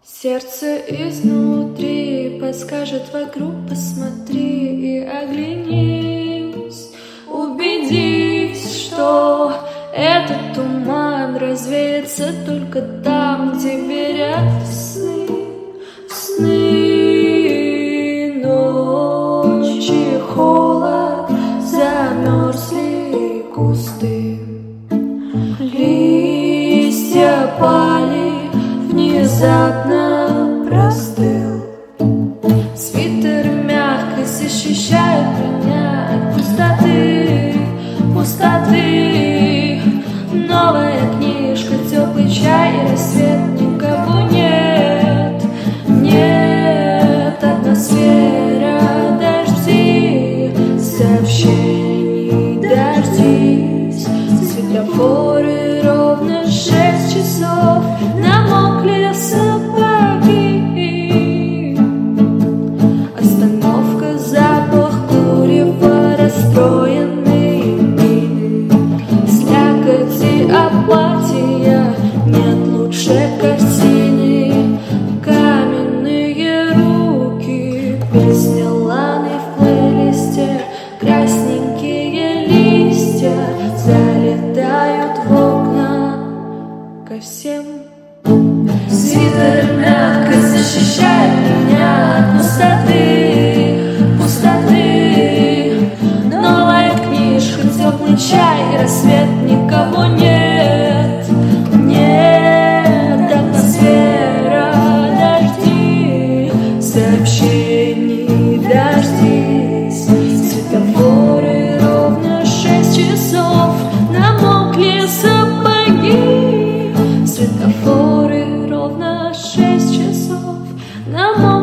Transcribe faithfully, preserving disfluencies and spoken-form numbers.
Сердце изнутри подскажет вокруг, посмотри и оглянись. Убедись, что этот туман развеется только там, где верят сны. Сны, ночи, холод, замерзли кусты. Листья пали, внезапно простыл. Свитер мягко защищает меня от пустоты, пустоты. Новая книжка, теплый чай и рассвет, никого нет, нет. Атмосфера, дожди, сообщений, дождись. Светофоры ровно шесть часов, намокли сапоги. Остановка, запах курева, расстроенные мины. Слякоти апатия, нет лучше картины. Каменные руки, песня Ланы в плейлисте. Красненькие листья залетают в окна ко всем. Свитер мягко защищает меня от пустоты, пустоты. Новая книжка, теплый чай и рассвет, никого нет, нет. Атмосфера, дожди, сообщений, дождись. Светофоры ровно шесть часов, намокли сапоги. Светофоры ровно шесть часов, намокли.